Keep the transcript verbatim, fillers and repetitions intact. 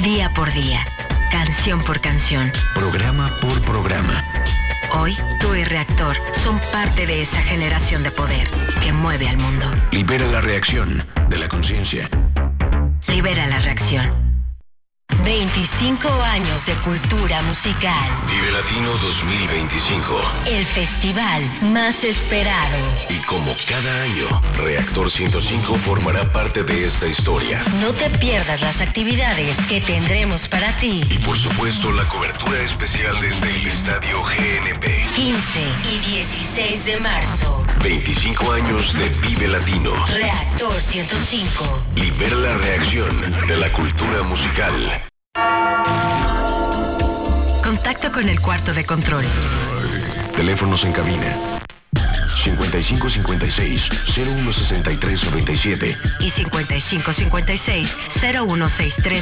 Día por día, canción por canción, programa por programa. Hoy, tú y Reactor son parte de esa generación de poder que mueve al mundo. Libera la reacción de la conciencia. Libera la reacción. veinticinco años de cultura musical. Vive Latino dos mil veinticinco. El festival más esperado. Y como cada año, Reactor ciento cinco formará parte de esta historia. No te pierdas las actividades que tendremos para ti. Y por supuesto, la cobertura especial desde el Estadio G N P. quince y dieciséis de marzo. veinticinco años de Vive Latino. Reactor ciento cinco. Libera la reacción de la cultura musical. Contacto con el cuarto de control. Teléfonos en cabina. cincuenta y cinco cincuenta y seis, cero uno sesenta y tres noventa y siete y cincuenta y cinco cincuenta y seis, cero uno sesenta y tres